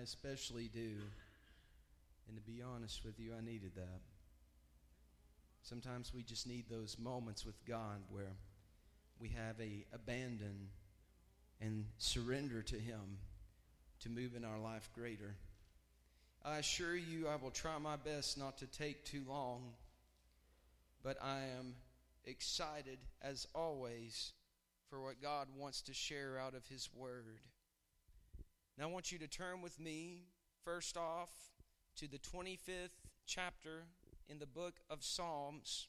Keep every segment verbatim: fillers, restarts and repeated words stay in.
especially do. And to be honest with you, I needed that. Sometimes we just need those moments with God where we have a abandon and surrender to Him to move in our life greater. I assure you I will try my best not to take too long, but I am excited as always for what God wants to share out of His Word. Now I want you to turn with me, first off, to the twenty-fifth chapter in the book of Psalms.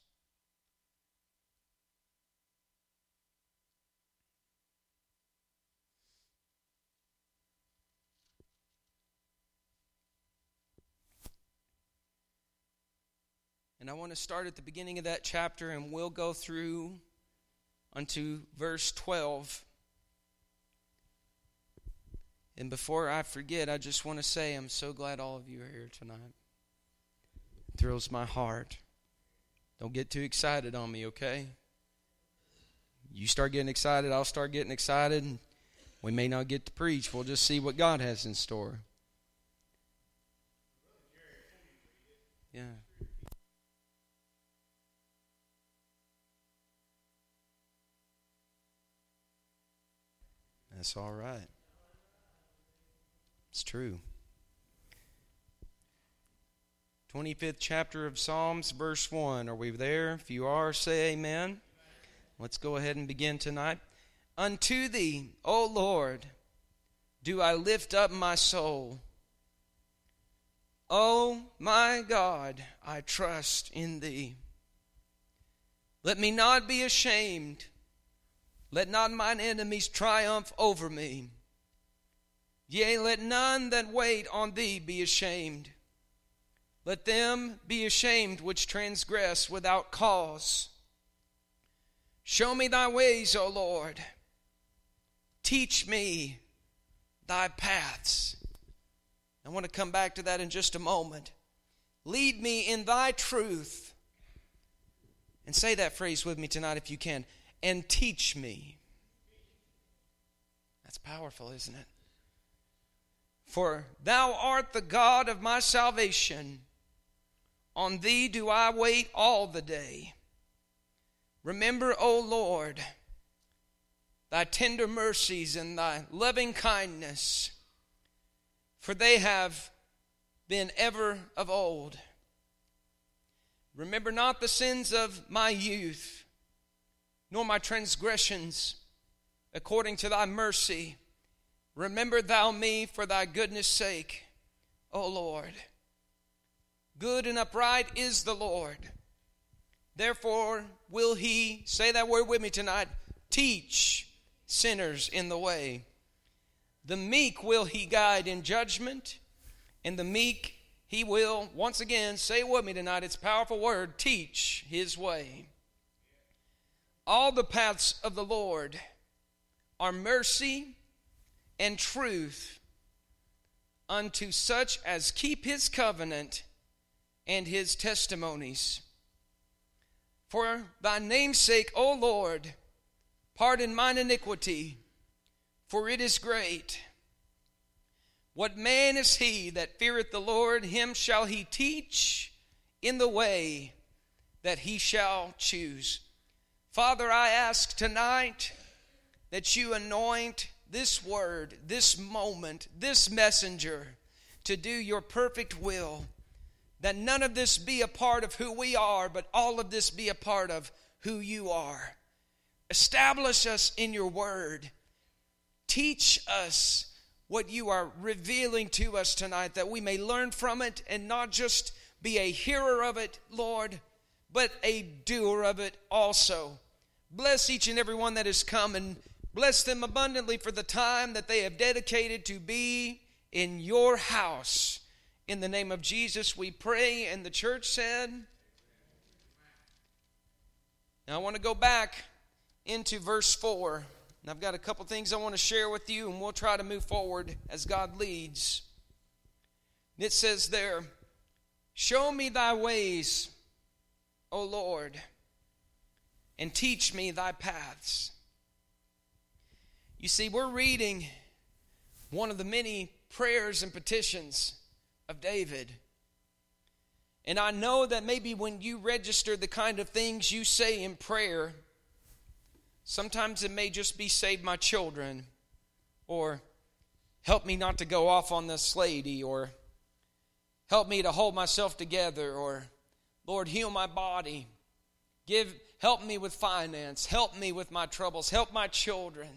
And I want to start at the beginning of that chapter, and we'll go through unto verse twelve. And before I forget, I just want to say I'm so glad all of you are here tonight. It thrills my heart. Don't get too excited on me, okay? You start getting excited, I'll start getting excited. And we may not get to preach. We'll just see what God has in store. Yeah. That's all right. It's true. twenty-fifth chapter of Psalms, verse one. Are we there? If you are, say amen. Let's go ahead and begin tonight. Unto Thee, O Lord, do I lift up my soul. O my God, I trust in Thee. Let me not be ashamed. Let not mine enemies triumph over me. Yea, let none that wait on Thee be ashamed. Let them be ashamed which transgress without cause. Show me Thy ways, O Lord. Teach me Thy paths. I want to come back to that in just a moment. Lead me in Thy truth. And say that phrase with me tonight if you can. And teach me. That's powerful, isn't it? For Thou art the God of my salvation. On Thee do I wait all the day. Remember, O Lord, Thy tender mercies and Thy loving kindness, for they have been ever of old. Remember not the sins of my youth, nor my transgressions. According to Thy mercy, remember Thou me for Thy goodness' sake, O Lord. Good and upright is the Lord. Therefore will He, say that word with me tonight, teach sinners in the way. The meek will He guide in judgment, and the meek He will, once again, say it with me tonight, it's a powerful word, teach His way. All the paths of the Lord are mercy and truth unto such as keep His covenant and His testimonies. For Thy name's sake, O Lord, pardon mine iniquity, for it is great. What man is he that feareth the Lord? Him shall He teach in the way that he shall choose. Father, I ask tonight that You anoint this word, this moment, this messenger to do Your perfect will. That none of this be a part of who we are, but all of this be a part of who You are. Establish us in Your word. Teach us what You are revealing to us tonight, that we may learn from it and not just be a hearer of it, Lord, but a doer of it also. Bless each and every one that has come, and bless them abundantly for the time that they have dedicated to be in Your house. In the name of Jesus we pray, and the church said. Now I want to go back into verse four. And I've got a couple things I want to share with you, and we'll try to move forward as God leads. It says there, show me Thy ways, O Lord, and teach me Thy paths. You see, we're reading one of the many prayers and petitions of David. And I know that maybe when you register the kind of things you say in prayer, sometimes it may just be save my children, or help me not to go off on this lady, or help me to hold myself together, or Lord, heal my body. Give, help me with finance. Help me with my troubles. Help my children.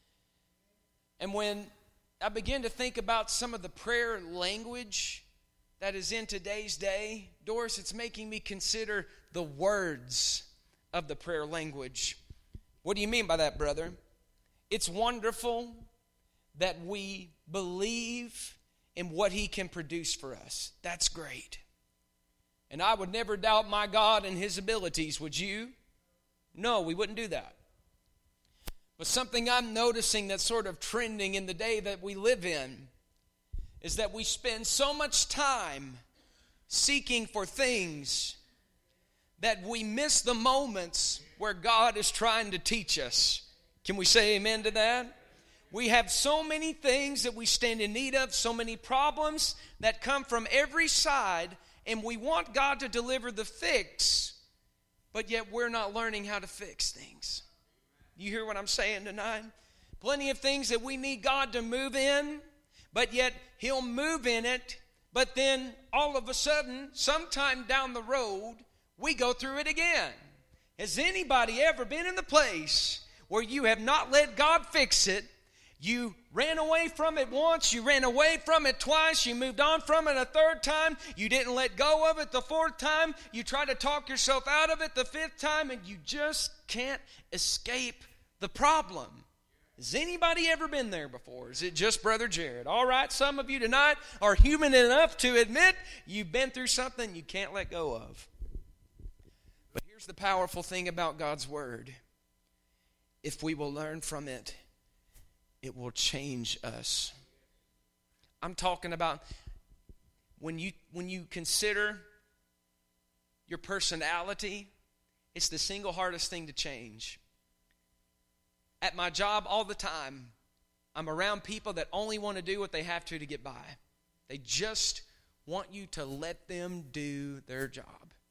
And when I begin to think about some of the prayer language that is in today's day, Doris, it's making me consider the words of the prayer language. What do you mean by that, brother? It's wonderful that we believe in what He can produce for us. That's great. And I would never doubt my God and His abilities, would you? No, we wouldn't do that. But something I'm noticing that's sort of trending in the day that we live in is that we spend so much time seeking for things that we miss the moments where God is trying to teach us. Can we say amen to that? We have so many things that we stand in need of, so many problems that come from every side, and we want God to deliver the fix, but yet we're not learning how to fix things. You hear what I'm saying tonight? Plenty of things that we need God to move in, but yet He'll move in it, but then all of a sudden, sometime down the road, we go through it again. Has anybody ever been in the place where you have not let God fix it? You ran away from it once, you ran away from it twice, you moved on from it a third time, you didn't let go of it the fourth time, you tried to talk yourself out of it the fifth time, and you just can't escape the problem. Has anybody ever been there before? Is it just Brother Jared? All right, some of you tonight are human enough to admit you've been through something you can't let go of. But here's the powerful thing about God's Word. If we will learn from it, it will change us. I'm talking about when you when you consider your personality, it's the single hardest thing to change. At my job all the time, I'm around people that only want to do what they have to to get by. They just want you to let them do their job.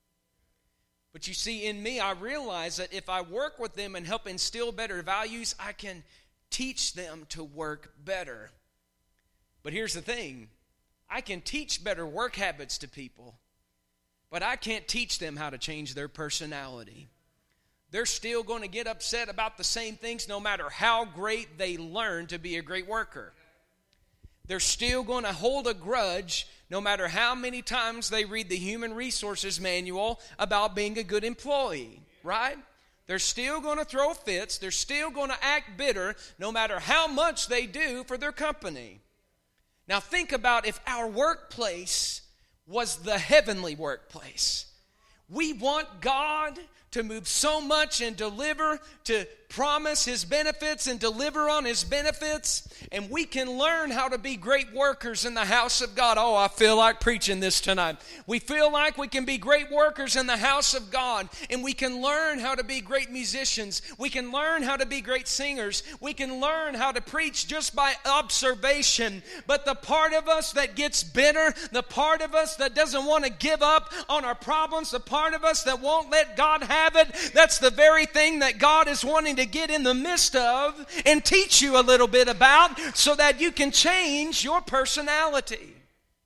But you see, in me, I realize that if I work with them and help instill better values, I can teach them to work better. But here's the thing. I can teach better work habits to people, but I can't teach them how to change their personality. They're still going to get upset about the same things no matter how great they learn to be a great worker. They're still going to hold a grudge no matter how many times they read the Human Resources Manual about being a good employee, right? They're still going to throw fits. They're still going to act bitter no matter how much they do for their company. Now think about if our workplace was the heavenly workplace. We want God to move so much and deliver, to promise His benefits and deliver on His benefits. And we can learn how to be great workers in the house of God. Oh, I feel like preaching this tonight. We feel like we can be great workers in the house of God. And we can learn how to be great musicians. We can learn how to be great singers. We can learn how to preach just by observation. But the part of us that gets bitter, the part of us that doesn't want to give up on our problems, the part of us that won't let God have it, that's the very thing that God is wanting to get in the midst of and teach you a little bit about so that you can change your personality.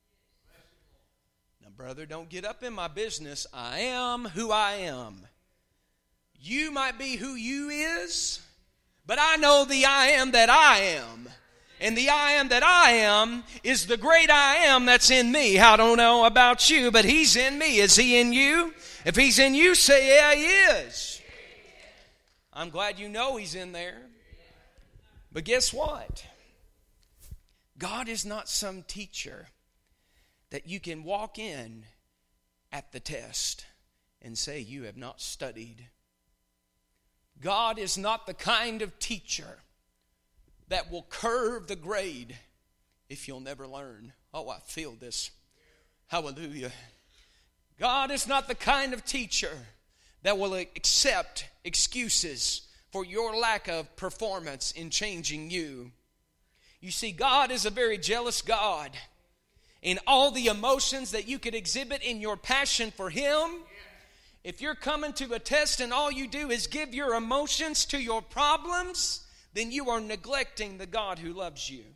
Now, brother, don't get up in my business. I am who I am. You might be who you is, but I know the I am that I am. And the I am that I am is the great I am that's in me. I don't know about you, but He's in me. Is He in you? If He's in you, say, yeah, He is. I'm glad you know He's in there. But guess what? God is not some teacher that you can walk in at the test and say you have not studied. God is not the kind of teacher that will curve the grade if you'll never learn. Oh, I feel this. Hallelujah. God is not the kind of teacher that will accept excuses for your lack of performance in changing you. You see, God is a very jealous God. And all the emotions that you could exhibit in your passion for Him, if you're coming to a test and all you do is give your emotions to your problems, then you are neglecting the God who loves you.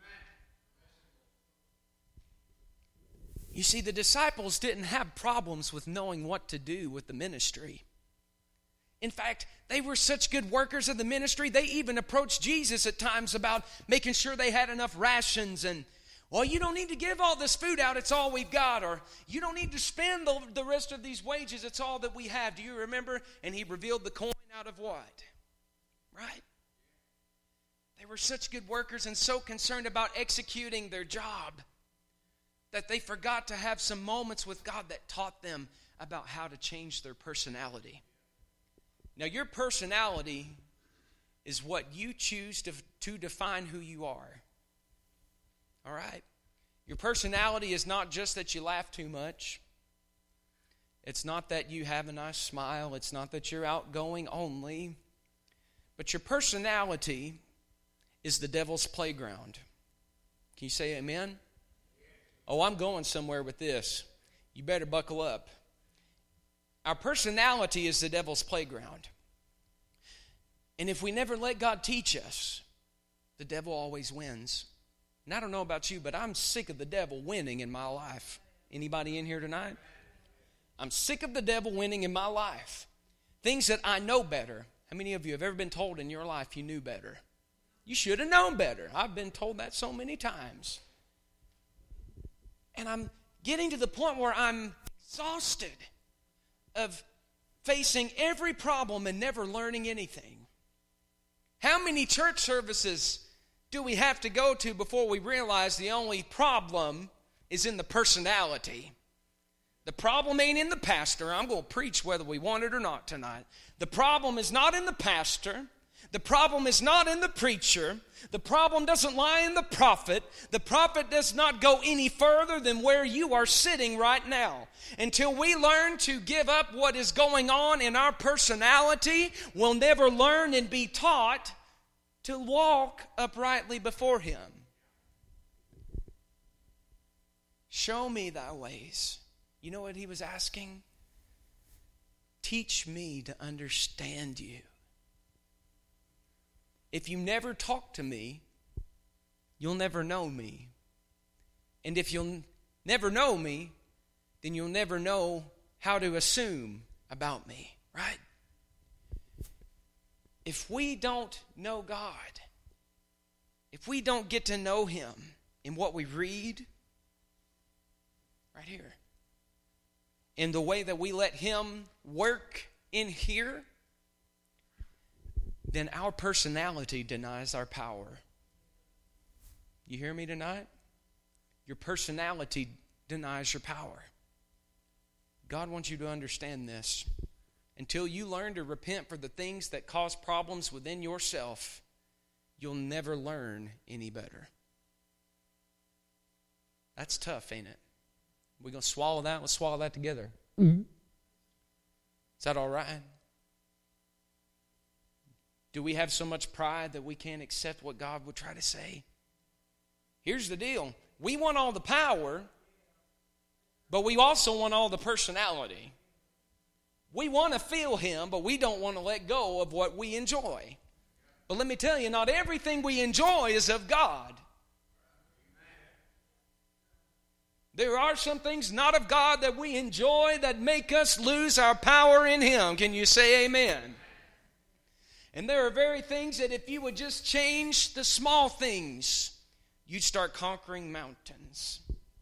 You see, the disciples didn't have problems with knowing what to do with the ministry. In fact, they were such good workers of the ministry, they even approached Jesus at times about making sure they had enough rations and, well, you don't need to give all this food out, it's all we've got. Or, you don't need to spend the, the rest of these wages, it's all that we have. Do you remember? And He revealed the coin out of what? Right? They were such good workers and so concerned about executing their job that they forgot to have some moments with God that taught them about how to change their personality. Now, your personality is what you choose to, to define who you are. All right? Your personality is not just that you laugh too much. It's not that you have a nice smile. It's not that you're outgoing only. But your personality is the devil's playground. Can you say amen? Oh, I'm going somewhere with this. You better buckle up. Our personality is the devil's playground. And if we never let God teach us, the devil always wins. And I don't know about you, but I'm sick of the devil winning in my life. Anybody in here tonight? I'm sick of the devil winning in my life. Things that I know better. How many of you have ever been told in your life you knew better? You should have known better. I've been told that so many times. And I'm getting to the point where I'm exhausted of facing every problem and never learning anything. How many church services do we have to go to before we realize the only problem is in the personality? The problem ain't in the pastor. I'm going to preach whether we want it or not tonight. The problem is not in the pastor. The problem is not in the preacher. The problem doesn't lie in the prophet. The prophet does not go any further than where you are sitting right now. Until we learn to give up what is going on in our personality, we'll never learn and be taught to walk uprightly before Him. Show me thy ways. You know what he was asking? Teach me to understand you. If you never talk to me, you'll never know me. And if you'll never know me, then you'll never know how to assume about me, right? If we don't know God, if we don't get to know Him in what we read, right here, in the way that we let Him work in here, then our personality denies our power. You hear me tonight? Your personality denies your power. God wants you to understand this. Until you learn to repent for the things that cause problems within yourself, you'll never learn any better. That's tough, ain't it? We're going to swallow that? Let's swallow that together. Mm-hmm. Is that all right? Do we have so much pride that we can't accept what God would try to say? Here's the deal. We want all the power, but we also want all the personality. We want to feel Him, but we don't want to let go of what we enjoy. But let me tell you, not everything we enjoy is of God. There are some things not of God that we enjoy that make us lose our power in Him. Can you say amen? And there are very things that if you would just change the small things, you'd start conquering mountains.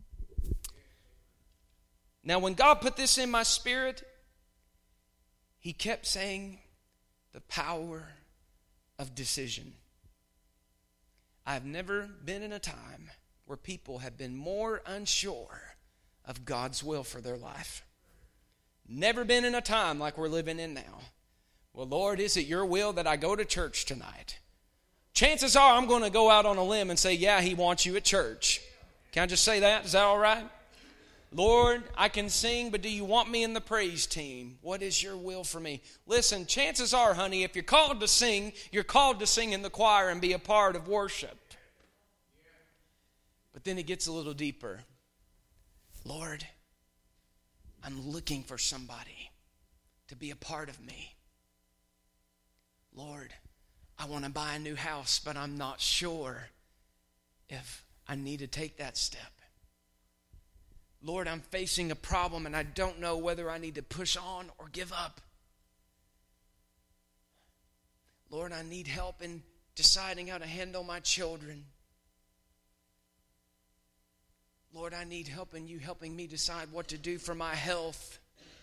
Now, when God put this in my spirit, He kept saying the power of decision. I've never been in a time where people have been more unsure of God's will for their life. Never been in a time like we're living in now. Well, Lord, is it your will that I go to church tonight? Chances are I'm going to go out on a limb and say, yeah, He wants you at church. Can I just say that? Is that all right? Lord, I can sing, but do you want me in the praise team? What is your will for me? Listen, chances are, honey, if you're called to sing, you're called to sing in the choir and be a part of worship. But then it gets a little deeper. Lord, I'm looking for somebody to be a part of me. Lord, I want to buy a new house, but I'm not sure if I need to take that step. Lord, I'm facing a problem and I don't know whether I need to push on or give up. Lord, I need help in deciding how to handle my children. Lord, I need help in you helping me decide what to do for my health.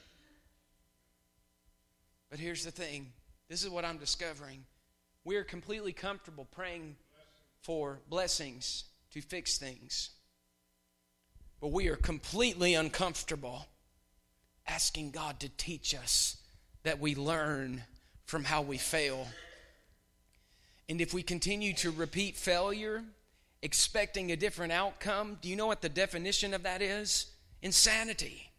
But here's the thing. This is what I'm discovering. We are completely comfortable praying for blessings to fix things. But we are completely uncomfortable asking God to teach us that we learn from how we fail. And if we continue to repeat failure, expecting a different outcome, do you know what the definition of that is? Insanity.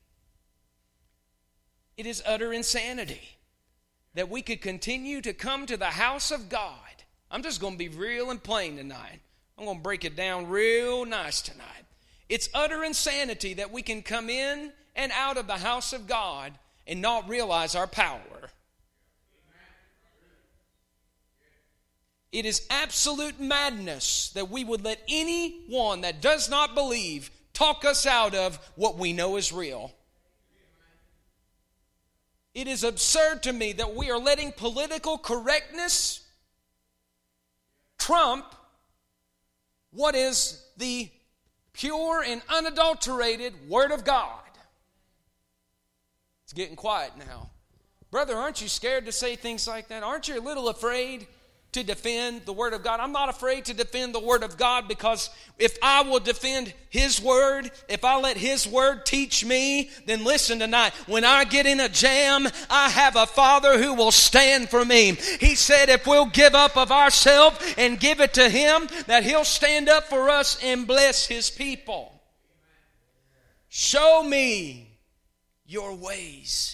It is utter insanity that we could continue to come to the house of God. I'm just going to be real and plain tonight. I'm going to break it down real nice tonight. It's utter insanity that we can come in and out of the house of God and not realize our power. It is absolute madness that we would let anyone that does not believe talk us out of what we know is real. It is absurd to me that we are letting political correctness trump what is the pure and unadulterated Word of God. It's getting quiet now. Brother, aren't you scared to say things like that? Aren't you a little afraid to defend the Word of God? I'm not afraid to defend the Word of God, because if I will defend His Word, if I let His Word teach me, then listen tonight, when I get in a jam, I have a Father who will stand for me. He said if we'll give up of ourselves and give it to Him, that He'll stand up for us and bless His people. Show me your ways.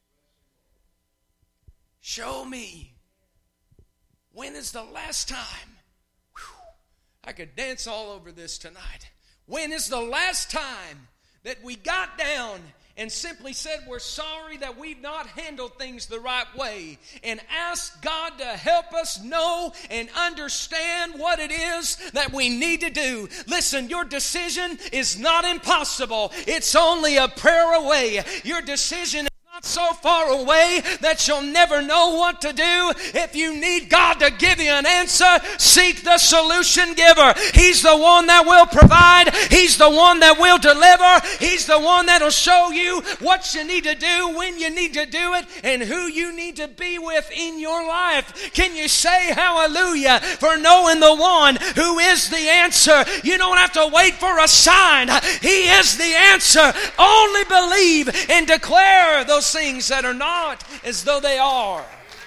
Show me. When is the last time? Whew, I could dance all over this tonight. When is the last time that we got down and simply said we're sorry that we've not handled things the right way, and asked God to help us know and understand what it is that we need to do? Listen, your decision is not impossible. It's only a prayer away. Your decision so far away that you'll never know what to do. If you need God to give you an answer, seek the solution giver. He's the one that will provide. He's the one that will deliver. He's the one that'll show you what you need to do, when you need to do it, and who you need to be with in your life. Can you say hallelujah for knowing the one who is the answer? You don't have to wait for a sign. He is the answer. Only believe and declare those things that are not as though they are.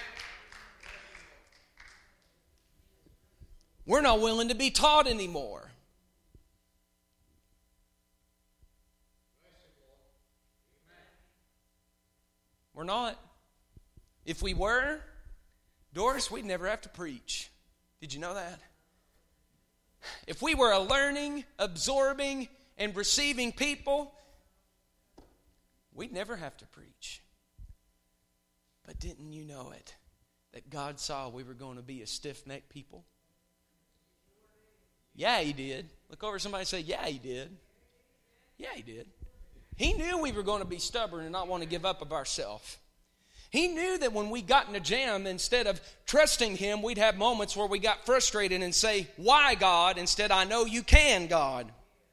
We're not willing to be taught anymore. We're not. If we were, Doris, we'd never have to preach. Did you know that? If we were a learning, absorbing, and receiving people, we'd never have to preach. But didn't you know it, that God saw we were going to be a stiff-necked people? Yeah, He did. Look over at somebody and say, yeah, He did. Yeah, He did. He knew we were going to be stubborn and not want to give up of ourselves. He knew that when we got in a jam, instead of trusting Him, we'd have moments where we got frustrated and say, why, God? Instead, I know you can, God.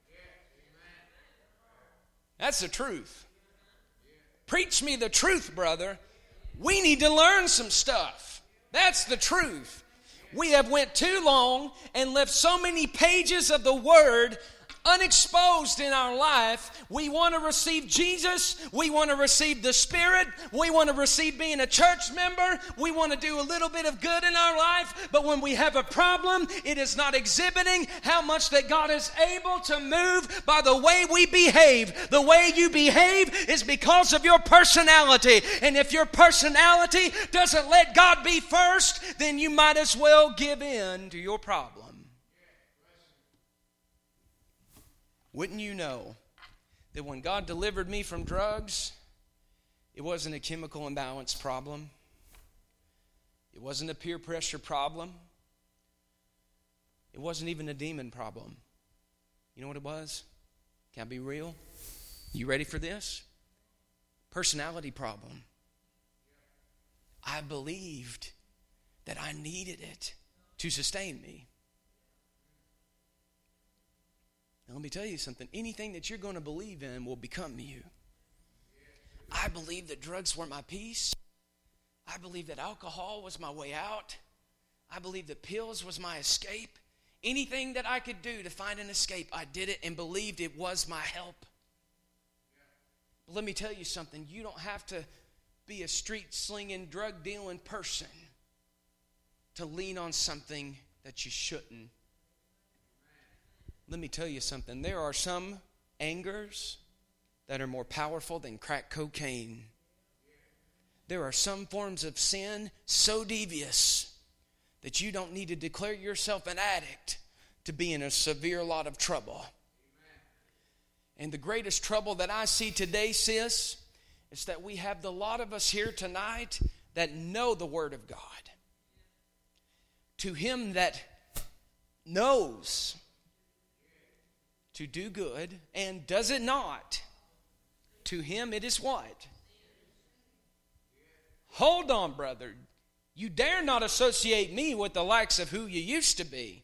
That's the truth. Preach me the truth, brother. We need to learn some stuff. That's the truth. We have went too long and left so many pages of the Word unexposed in our life. We want to receive Jesus. We want to receive the Spirit. We want to receive being a church member. We want to do a little bit of good in our life. But when we have a problem, it is not exhibiting how much that God is able to move by the way we behave. The way you behave is because of your personality. And if your personality doesn't let God be first, then you might as well give in to your problem. Wouldn't you know that when God delivered me from drugs, it wasn't a chemical imbalance problem. It wasn't a peer pressure problem. It wasn't even a demon problem. You know what it was? Can I be real? You ready for this? Personality problem. I believed that I needed it to sustain me. Now let me tell you something. Anything that you're going to believe in will become you. I believed that drugs were my peace. I believed that alcohol was my way out. I believed that pills was my escape. Anything that I could do to find an escape, I did it and believed it was my help. But let me tell you something. You don't have to be a street-slinging, drug-dealing person to lean on something that you shouldn't. Let me tell you something. There are some angers that are more powerful than crack cocaine. There are some forms of sin so devious that you don't need to declare yourself an addict to be in a severe lot of trouble. And the greatest trouble that I see today, sis, is that we have the lot of us here tonight that know the Word of God. To him that knows to do good and does it not, to him it is what? Hold on, brother. You dare not associate me with the likes of who you used to be.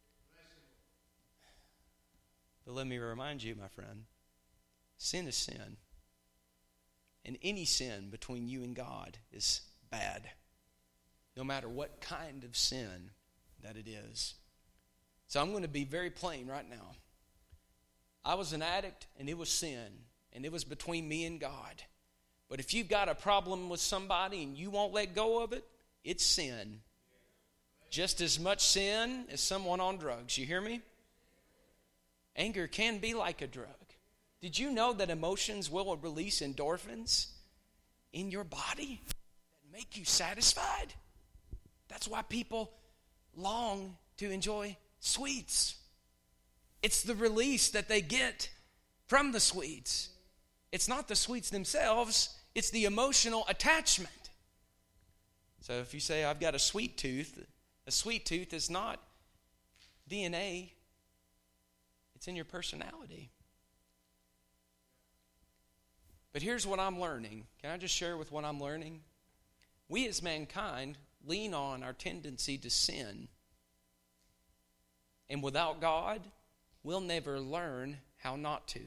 But let me remind you, my friend, sin is sin. And any sin between you and God is bad. No matter what kind of sin that it is. So I'm going to be very plain right now. I was an addict and it was sin. And it was between me and God. But if you've got a problem with somebody and you won't let go of it, it's sin. Just as much sin as someone on drugs. You hear me? Anger can be like a drug. Did you know that emotions will release endorphins in your body that make you satisfied? That's why people long to enjoy sweets. It's the release that they get from the sweets. It's not the sweets themselves, it's the emotional attachment. So if you say, I've got a sweet tooth, a sweet tooth is not D N A. It's in your personality. But here's what I'm learning. Can I just share with what I'm learning? We as mankind lean on our tendency to sin. And without God, we'll never learn how not to.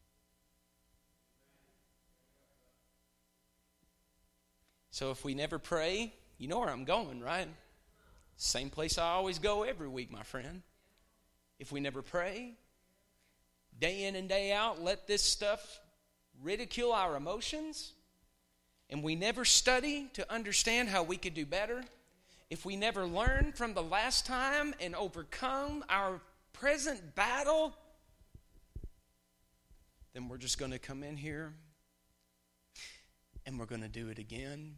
So if we never pray, you know where I'm going, right? Same place I always go every week, my friend. If we never pray, day in and day out, let this stuff ridicule our emotions, and we never study to understand how we could do better, if we never learn from the last time and overcome our present battle, then we're just going to come in here and we're going to do it again.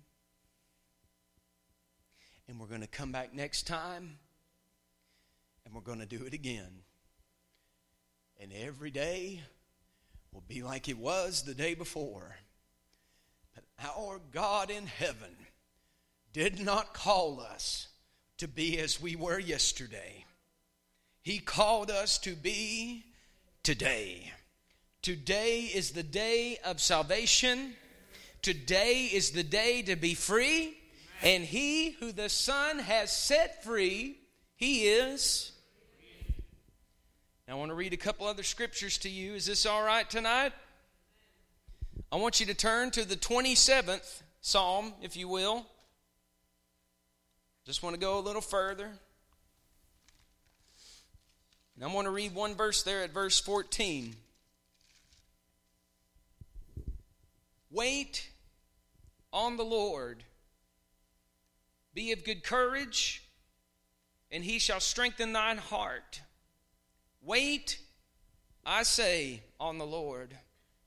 And we're going to come back next time and we're going to do it again. And every day will be like it was the day before. But our God in heaven did not call us to be as we were yesterday. He called us to be today. Today is the day of salvation. Today is the day to be free. And he who the Son has set free, he is. Now I want to read a couple other scriptures to you. Is this all right tonight? I want you to turn to the twenty-seventh Psalm, if you will. Just want to go a little further. And I'm going to read one verse there at verse fourteen. Wait on the Lord. Be of good courage, and he shall strengthen thine heart. Wait, I say, on the Lord.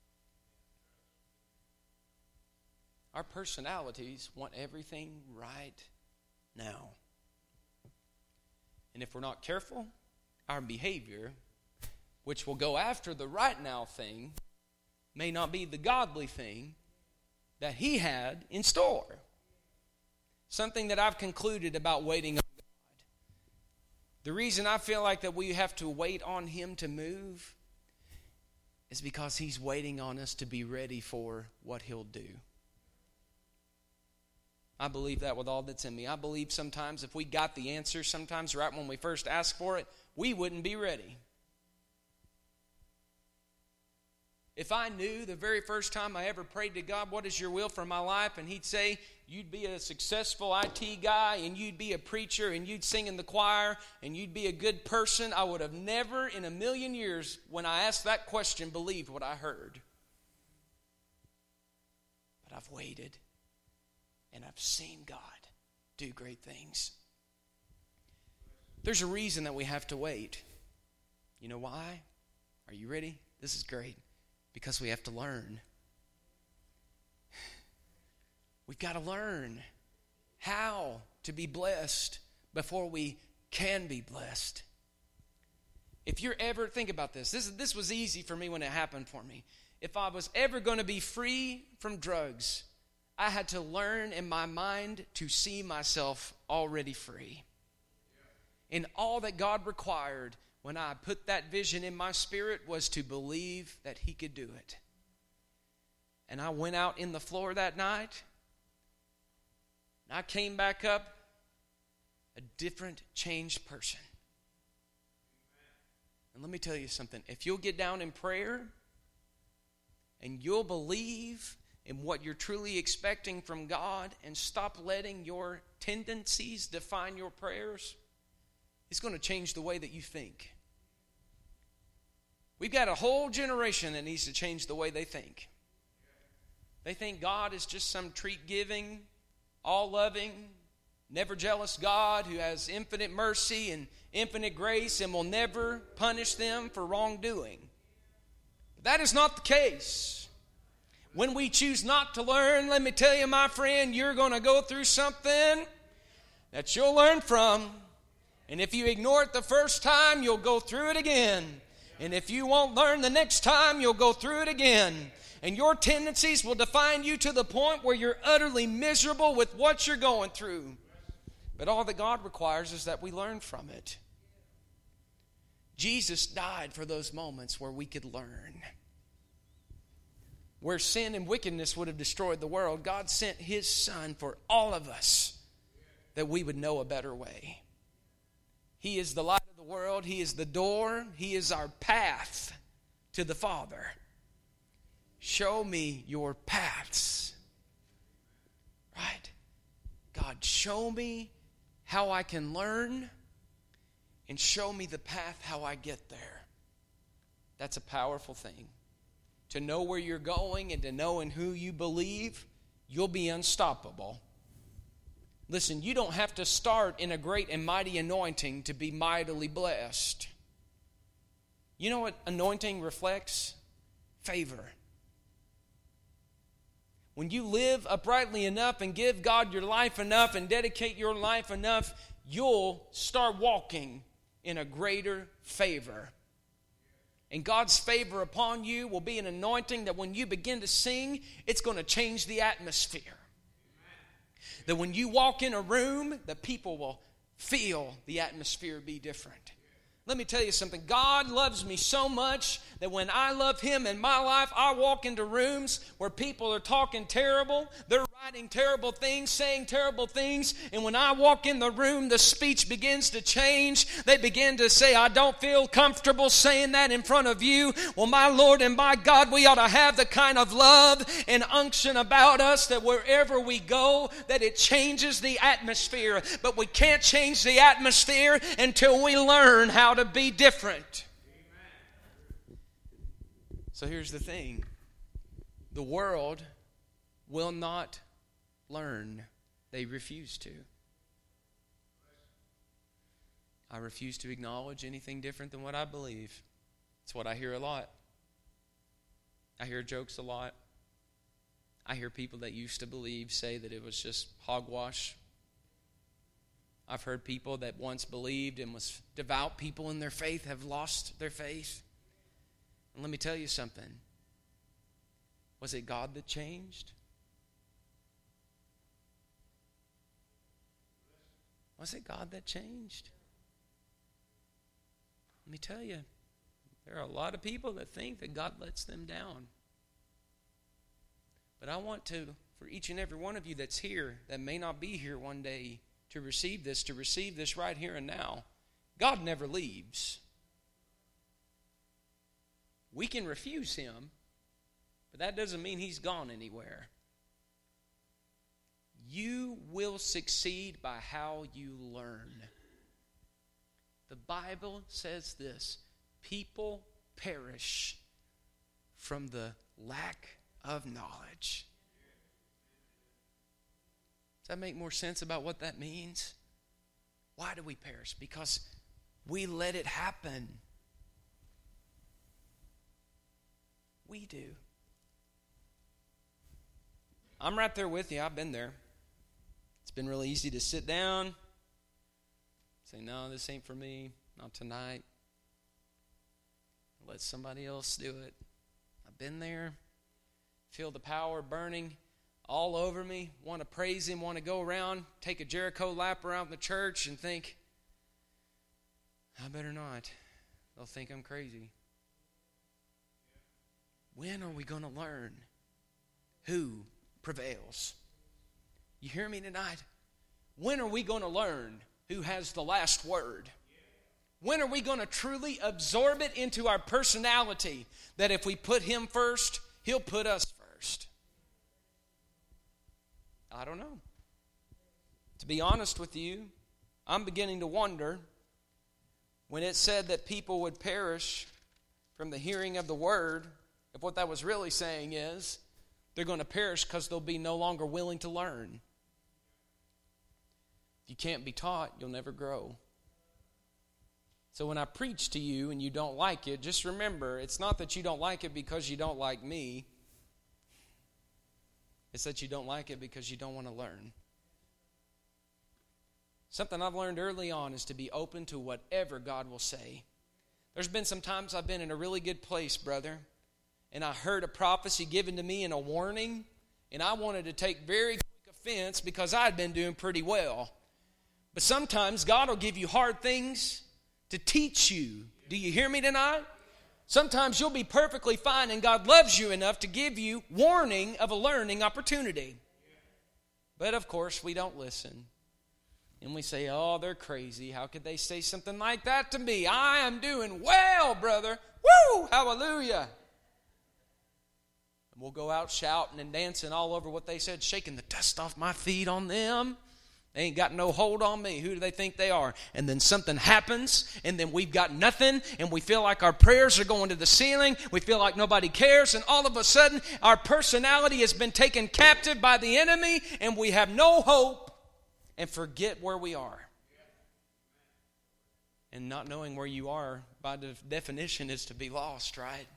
Our personalities want everything right now. And if we're not careful, our behavior which will go after the right now thing, may not be the godly thing that he had in store. Something that I've concluded about waiting on God. The reason I feel like that we have to wait on him to move is because he's waiting on us to be ready for what he'll do. I believe that with all that's in me. I believe sometimes if we got the answer, sometimes right when we first ask for it, we wouldn't be ready. If I knew the very first time I ever prayed to God, what is your will for my life? And he'd say, you'd be a successful I T guy, and you'd be a preacher, and you'd sing in the choir, and you'd be a good person, I would have never in a million years, when I asked that question, believed what I heard. But I've waited, and I've seen God do great things. There's a reason that we have to wait. You know why? Are you ready? This is great. Because we have to learn. We've got to learn how to be blessed before we can be blessed. If you're ever, think about this. This, this was easy for me when it happened for me. If I was ever going to be free from drugs, I had to learn in my mind to see myself already free. And all that God required when I put that vision in my spirit was to believe that he could do it. And I went out in the floor that night, and I came back up a different, changed person. And let me tell you something. If you'll get down in prayer and you'll believe in what you're truly expecting from God and stop letting your tendencies define your prayers, it's going to change the way that you think. We've got a whole generation that needs to change the way they think. They think God is just some treat-giving, all-loving, never-jealous God who has infinite mercy and infinite grace and will never punish them for wrongdoing. But that is not the case. When we choose not to learn, let me tell you, my friend, you're going to go through something that you'll learn from. And if you ignore it the first time, you'll go through it again. And if you won't learn the next time, you'll go through it again. And your tendencies will define you to the point where you're utterly miserable with what you're going through. But all that God requires is that we learn from it. Jesus died for those moments where we could learn. Where sin and wickedness would have destroyed the world, God sent his Son for all of us that we would know a better way. He is the light of the world. He is the door. He is our path to the Father. Show me your paths. Right? God, show me how I can learn and show me the path how I get there. That's a powerful thing. To know where you're going and to know in who you believe, you'll be unstoppable. Listen, you don't have to start in a great and mighty anointing to be mightily blessed. You know what anointing reflects? Favor. When you live uprightly enough and give God your life enough and dedicate your life enough, you'll start walking in a greater favor. And God's favor upon you will be an anointing that when you begin to sing, it's going to change the atmosphere. That when you walk in a room, the people will feel the atmosphere be different. Let me tell you something. God loves me so much that when I love him in my life, I walk into rooms where people are talking terrible. They're writing terrible things, saying terrible things. And when I walk in the room, the speech begins to change. They begin to say, I don't feel comfortable saying that in front of you. Well, my Lord and my God, we ought to have the kind of love and unction about us that wherever we go, that it changes the atmosphere. But we can't change the atmosphere until we learn how to be different. Amen. So here's the thing. The world will not learn. They refuse to. I refuse to acknowledge anything different than what I believe. It's what I hear a lot. I hear jokes a lot. I hear people that used to believe say that it was just hogwash. I've heard people that once believed and was devout people in their faith have lost their faith. And let me tell you something. Was it God that changed? Was it God that changed? Let me tell you, there are a lot of people that think that God lets them down. But I want to, for each and every one of you that's here, that may not be here one day, to receive this, to receive this right here and now. God never leaves. We can refuse Him, but that doesn't mean He's gone anywhere. You will succeed by how you learn. The Bible says this: people perish from the lack of knowledge. Does that make more sense about what that means? Why do we perish? Because we let it happen. We do. I'm right there with you. I've been there. It's been really easy to sit down, say, no, this ain't for me, not tonight. Let somebody else do it. I've been there. Feel the power burning all over me. Want to praise Him, want to go around, take a Jericho lap around the church and think, I better not. They'll think I'm crazy. When are we going to learn who prevails? You hear me tonight? When are we going to learn who has the last word? When are we going to truly absorb it into our personality that if we put Him first, He'll put us first? I don't know. To be honest with you, I'm beginning to wonder, when it said that people would perish from the hearing of the word, if what that was really saying is they're going to perish because they'll be no longer willing to learn. If you can't be taught, you'll never grow. So when I preach to you and you don't like it, just remember, it's not that you don't like it because you don't like me. It's that you don't like it because you don't want to learn. Something I've learned early on is to be open to whatever God will say. There's been some times I've been in a really good place, brother, and I heard a prophecy given to me and a warning, and I wanted to take very quick offense because I had been doing pretty well. But sometimes God will give you hard things to teach you. Do you hear me tonight? Sometimes you'll be perfectly fine and God loves you enough to give you warning of a learning opportunity. But of course we don't listen. And we say, oh, they're crazy. How could they say something like that to me? I am doing well, brother. Woo! Hallelujah. And we'll go out shouting and dancing all over what they said, shaking the dust off my feet on them. They ain't got no hold on me. Who do they think they are? And then something happens, and then we've got nothing, and we feel like our prayers are going to the ceiling. We feel like nobody cares, and all of a sudden, our personality has been taken captive by the enemy, and we have no hope and forget where we are. And not knowing where you are, by the definition, is to be lost, right?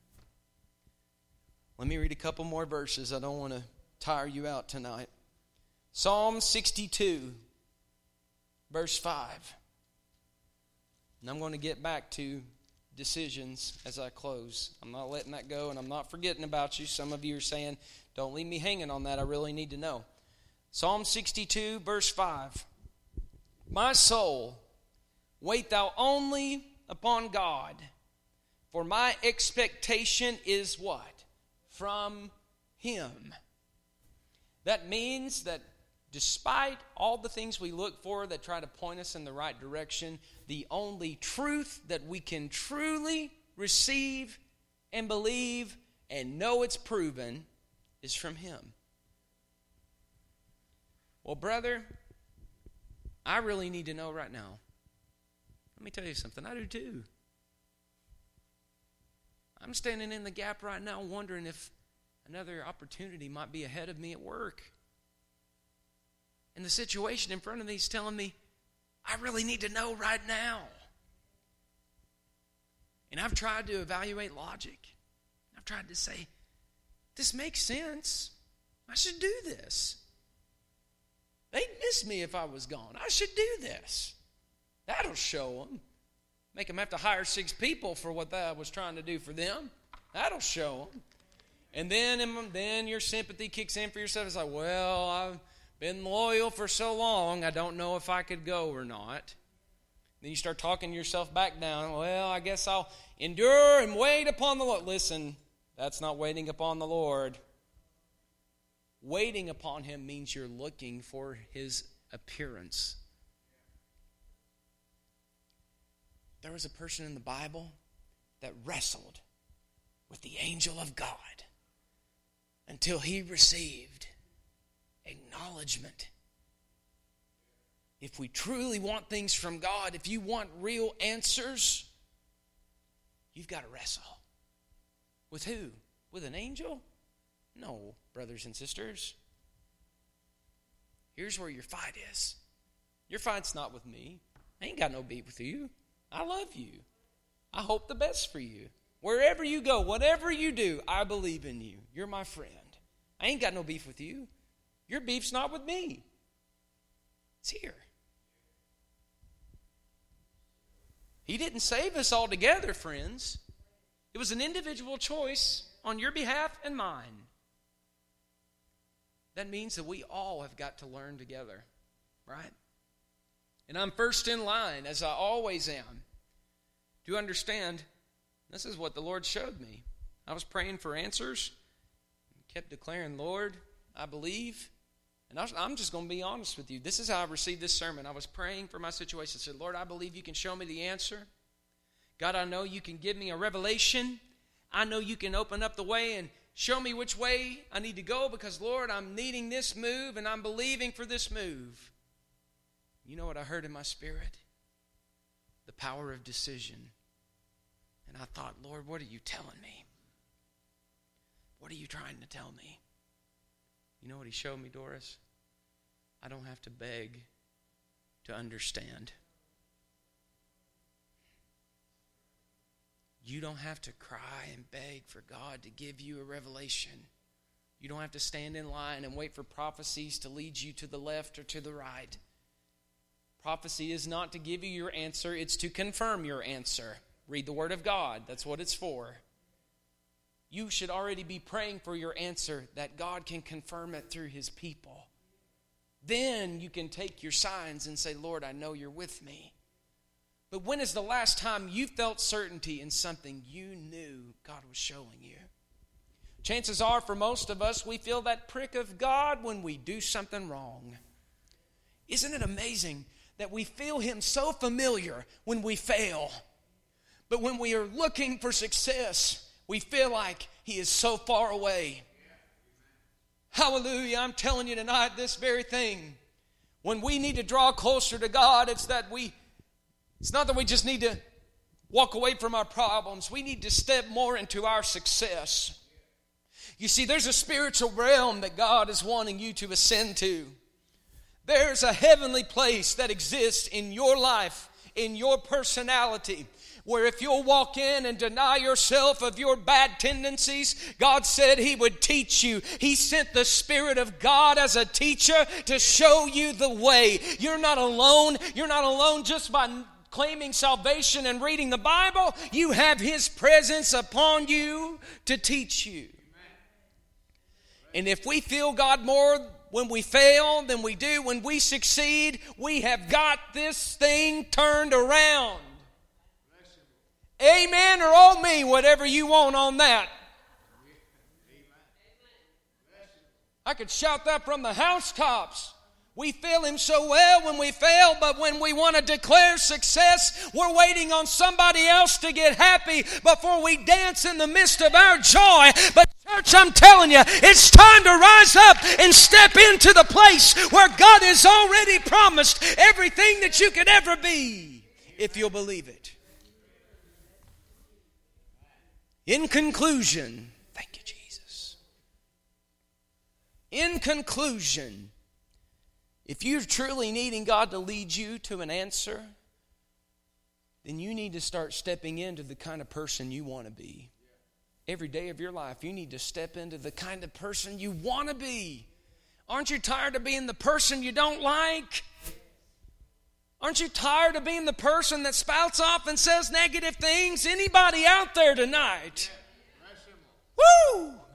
Let me read a couple more verses. I don't want to tire you out tonight. Psalm sixty-two, verse five. And I'm going to get back to decisions as I close. I'm not letting that go, and I'm not forgetting about you. Some of you are saying, don't leave me hanging on that. I really need to know. Psalm sixty-two, verse five. My soul, wait thou only upon God, for my expectation is what? From Him. That means that despite all the things we look for that try to point us in the right direction, the only truth that we can truly receive and believe and know it's proven is from Him. Well, brother, I really need to know right now. Let me tell you something. I do too. I'm standing in the gap right now wondering if another opportunity might be ahead of me at work. And the situation in front of me is telling me, I really need to know right now. And I've tried to evaluate logic. I've tried to say, this makes sense. I should do this. They'd miss me if I was gone. I should do this. That'll show them. Make them have to hire six people for what I was trying to do for them. That'll show them. And then, then your sympathy kicks in for yourself. It's like, well, I've been loyal for so long, I don't know if I could go or not. Then you start talking yourself back down. Well, I guess I'll endure and wait upon the Lord. Listen, that's not waiting upon the Lord. Waiting upon Him means you're looking for His appearance. There was a person in the Bible that wrestled with the angel of God until he received acknowledgement. If we truly want things from God, if you want real answers, you've got to wrestle. With who? With an angel? No, brothers and sisters. Here's where your fight is. Your fight's not with me. I ain't got no beef with you. I love you. I hope the best for you. Wherever you go, whatever you do, I believe in you. You're my friend. I ain't got no beef with you. Your beef's not with me. It's here. He didn't save us altogether, friends. It was an individual choice on your behalf and mine. That means that we all have got to learn together, right? And I'm first in line, as I always am, to understand this is what the Lord showed me. I was praying for answers, kept declaring, Lord, I believe. And I was, I'm just going to be honest with you. This is how I received this sermon. I was praying for my situation. I said, Lord, I believe you can show me the answer. God, I know you can give me a revelation. I know you can open up the way and show me which way I need to go because, Lord, I'm needing this move and I'm believing for this move. You know what I heard in my spirit? The power of decision. And I thought, Lord, what are you telling me? What are you trying to tell me? You know what he showed me, Doris? I don't have to beg to understand. You don't have to cry and beg for God to give you a revelation. You don't have to stand in line and wait for prophecies to lead you to the left or to the right. Prophecy is not to give you your answer, it's to confirm your answer. Read the Word of God. That's what it's for. You should already be praying for your answer that God can confirm it through His people. Then you can take your signs and say, Lord, I know you're with me. But when is the last time you felt certainty in something you knew God was showing you? Chances are for most of us, we feel that prick of God when we do something wrong. Isn't it amazing that we feel Him so familiar when we fail? But when we are looking for success, we feel like He is so far away. Hallelujah, I'm telling you tonight this very thing. When we need to draw closer to God, it's that we, it's not that we just need to walk away from our problems. We need to step more into our success. You see, there's a spiritual realm that God is wanting you to ascend to. There's a heavenly place that exists in your life, in your personality, where if you'll walk in and deny yourself of your bad tendencies, God said He would teach you. He sent the Spirit of God as a teacher to show you the way. You're not alone. You're not alone just by claiming salvation and reading the Bible. You have His presence upon you to teach you. And if we feel God more when we fail than we do when we succeed, we have got this thing turned around. Amen or oh me, whatever you want on that. I could shout that from the housetops. We feel Him so well when we fail, but when we want to declare success, we're waiting on somebody else to get happy before we dance in the midst of our joy. But church, I'm telling you, it's time to rise up and step into the place where God has already promised everything that you could ever be, if you'll believe it. In conclusion, thank you, Jesus. In conclusion, if you're truly needing God to lead you to an answer, then you need to start stepping into the kind of person you want to be. Every day of your life, you need to step into the kind of person you want to be. Aren't you tired of being the person you don't like? Aren't you tired of being the person that spouts off and says negative things? Anybody out there tonight?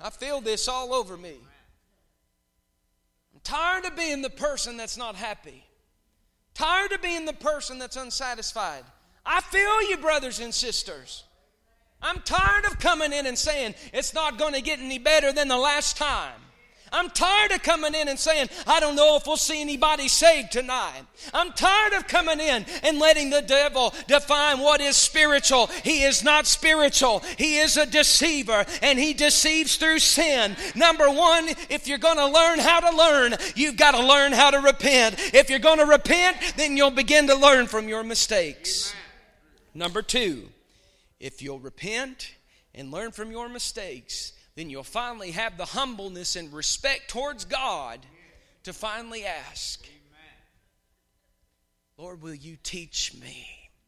I feel this all over me. I'm tired of being the person that's not happy. Tired of being the person that's unsatisfied. I feel you, brothers and sisters. I'm tired of coming in and saying, it's not going to get any better than the last time. I'm tired of coming in and saying, I don't know if we'll see anybody saved tonight. I'm tired of coming in and letting the devil define what is spiritual. He is not spiritual. He is a deceiver, and he deceives through sin. Number one, if you're going to learn how to learn, you've got to learn how to repent. If you're going to repent, then you'll begin to learn from your mistakes. Amen. Number two, if you'll repent and learn from your mistakes, then you'll finally have the humbleness and respect towards God to finally ask, Lord, will you teach me?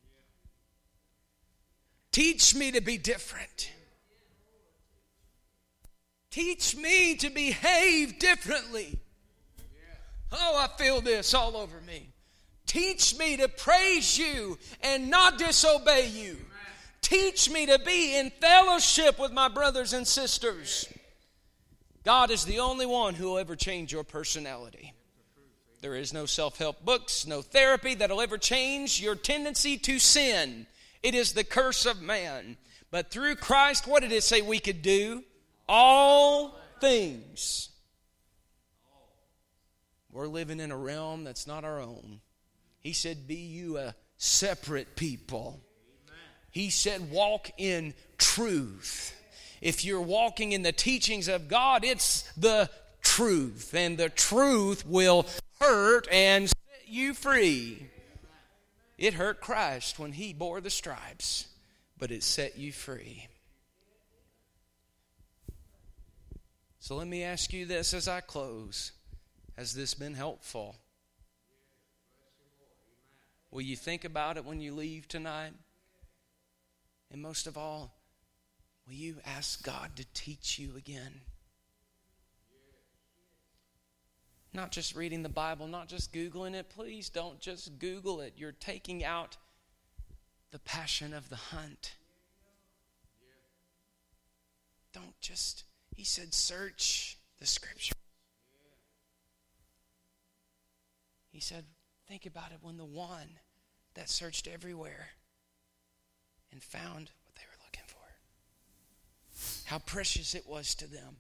Teach me to be different. Teach me to behave differently. Oh, I feel this all over me. Teach me to praise you and not disobey you. Teach me to be in fellowship with my brothers and sisters. God is the only one who will ever change your personality. There is no self-help books, no therapy that will ever change your tendency to sin. It is the curse of man. But through Christ, what did it say we could do? All things. We're living in a realm that's not our own. He said, be you a separate people. He said, walk in truth. If you're walking in the teachings of God, it's the truth. And the truth will hurt and set you free. It hurt Christ when he bore the stripes, but it set you free. So let me ask you this as I close. Has this been helpful? Will you think about it when you leave tonight? And most of all, will you ask God to teach you again? Not just reading the Bible, not just Googling it. Please don't just Google it. You're taking out the passion of the hunt. Don't just, he said, search the Scripture. He said, think about it when the one that searched everywhere and found what they were looking for. How precious it was to them.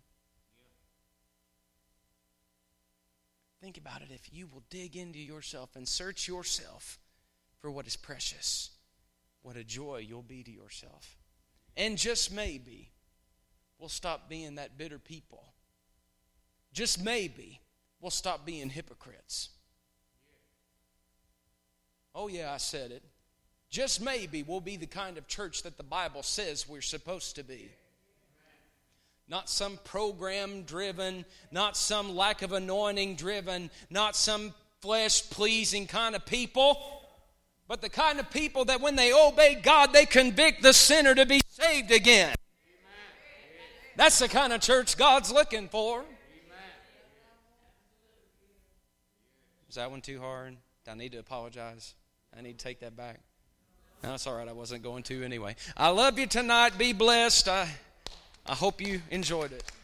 Think about it. If you will dig into yourself and search yourself for what is precious, what a joy you'll be to yourself. And just maybe, we'll stop being that bitter people. Just maybe, we'll stop being hypocrites. Oh yeah, I said it. Just maybe we'll be the kind of church that the Bible says we're supposed to be. Not some program-driven, not some lack of anointing-driven, not some flesh-pleasing kind of people, but the kind of people that when they obey God, they convict the sinner to be saved again. That's the kind of church God's looking for. Is that one too hard? Do I need to apologize? I need to take that back. No, it's all right. I wasn't going to anyway. I love you tonight. Be blessed. I, I hope you enjoyed it.